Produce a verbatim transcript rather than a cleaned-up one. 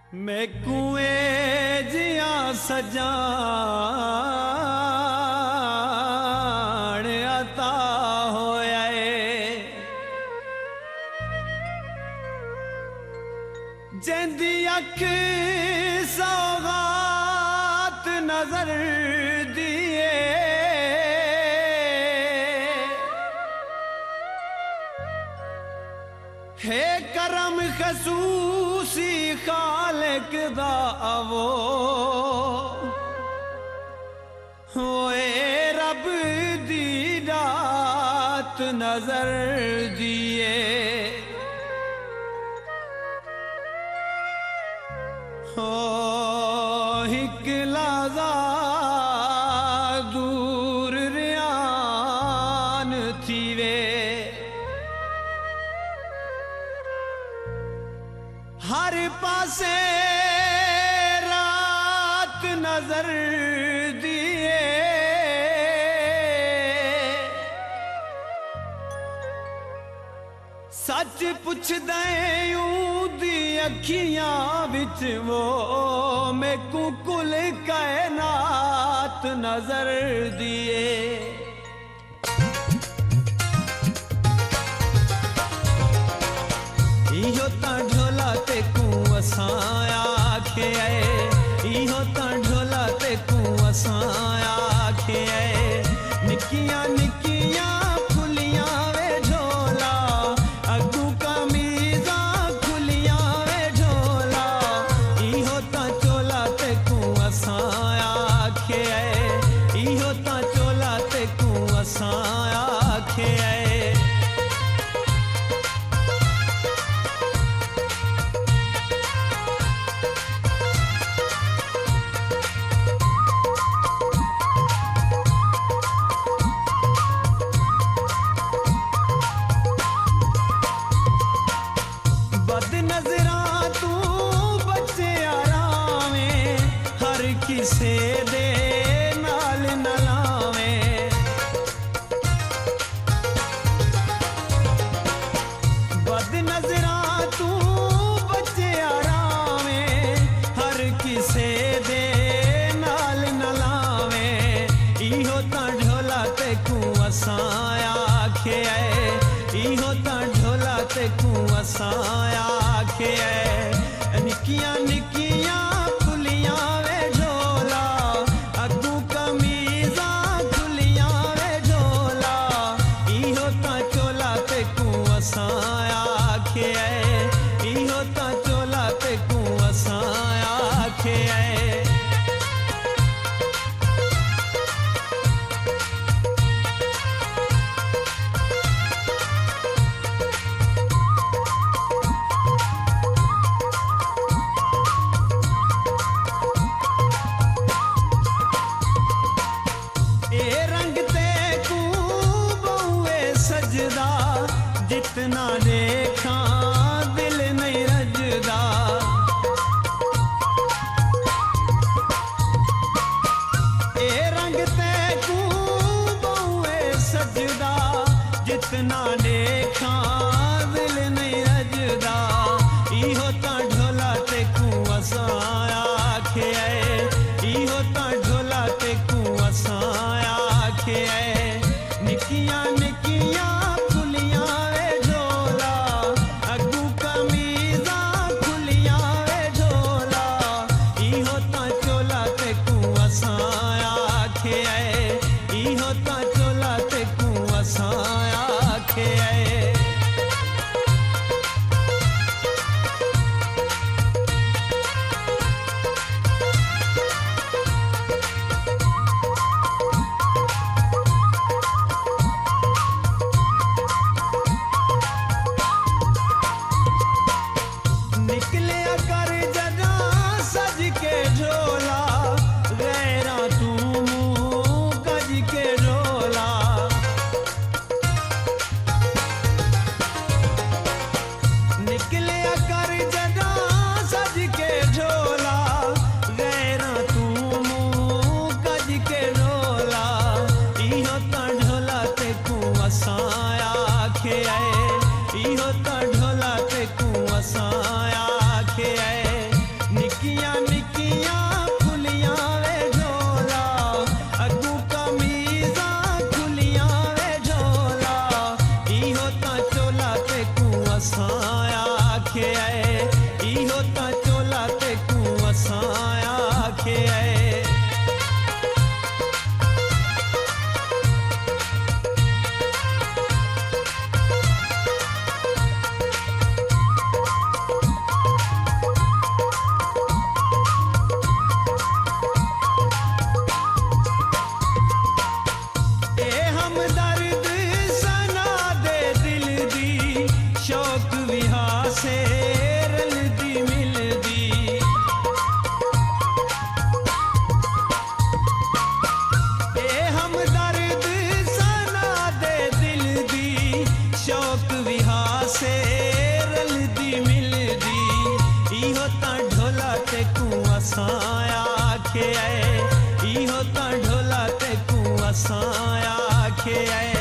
मैं कुएं जिया सजान अता होया जिंदी अख सौगात नजर दिए है करम खसूसी खालिक दा वो होए रब दी रात नजर दिए हो हिक लाज़ा दूर रियान थी वे हर पासे रात नजर दिए सच पुछ दयूं दी अखियां विच वो मैकू कुल कायनात नजर दिए इहो ता ढोला ते कू असां आखे आए इहो ता ढोला ते कू असां आखे आए निकियां निकियां खुलियां वे ढोला अगू कमीज़ा खुलियां वे ढोला इहो ता चोला ते कू असां आखे आए इहो ता चोला ते कू असां आखे आए बद नजरा तू बच्चे आरामे हर किसे दे नाल न लावे बद नजरा तू बच्चे आरामे हर किसे दे नाल न लावे इहो ता ढोला ते कू असां आखे आए इहो ता ढोला ते कू असां आखे आए निकियां निकियां खुलियां वे ढोला अगू कमीज़ा खुलियां वे ढोला इहो ता चोला ते कू असां आखे आए इहो ता चोला ते कू असां आखे आए जितना देखा दिल नहीं रज आखे आए इहो तां चोला ते कूं असां आखे आए आखे आए इहो तां ढोला ते कूं असां आखे आए